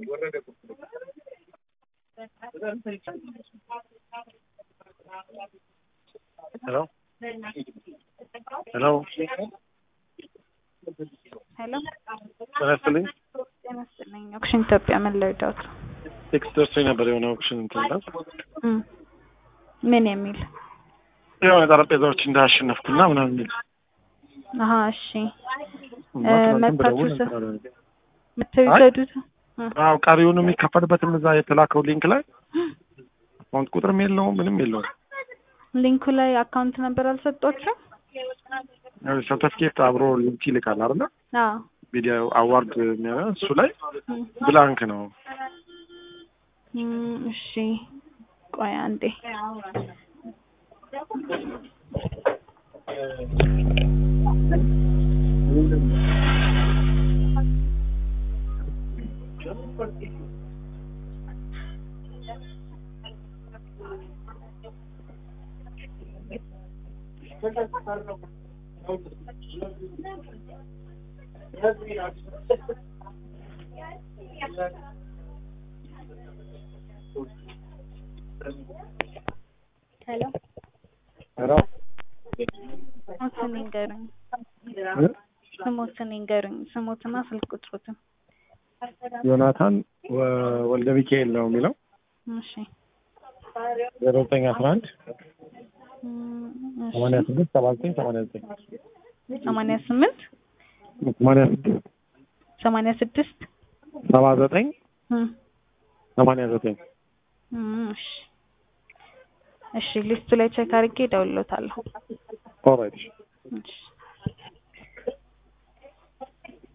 Hello? Hello? Hello? Honestly? Auction ኢትዮጵያ ምን ልርዳዎት? ቴክስት ደርሶኝ ነበር የሆነ ኦፕሽን እንትን ነው ምን የሚል የሆነ ጠረጴዛዎች እንዳሸነፍኩና ምናምን የሚል አሃ እሺ መተውሰዱት አው ቀሪውን የሚከፈልበትም እዛ የተላከው ሊንክ ላይ አካውንት ቁጥርም የለውም ምንም የለውም ሊንኩ ላይ አካውንት ነበር አልሰጣችሁም ሰርቲፊኬት አብሮ ሊንክ ይልካል አይደል አዎ ቪዲዮ አዋርድ የሚያደርግ እሱ ላይ ብላንክ ነው እሺ ቆይ አንዴ Hello. Hello. ስሞትና ስልክ ቁጥሩት ዮናታን ወልደ ሚካኤል ነው የሚለው እሺ 0911 88 88 እሺ ሊስቱ ላይ ቼክ አድርጌ እደውልልዎታለሁ ኦልራይት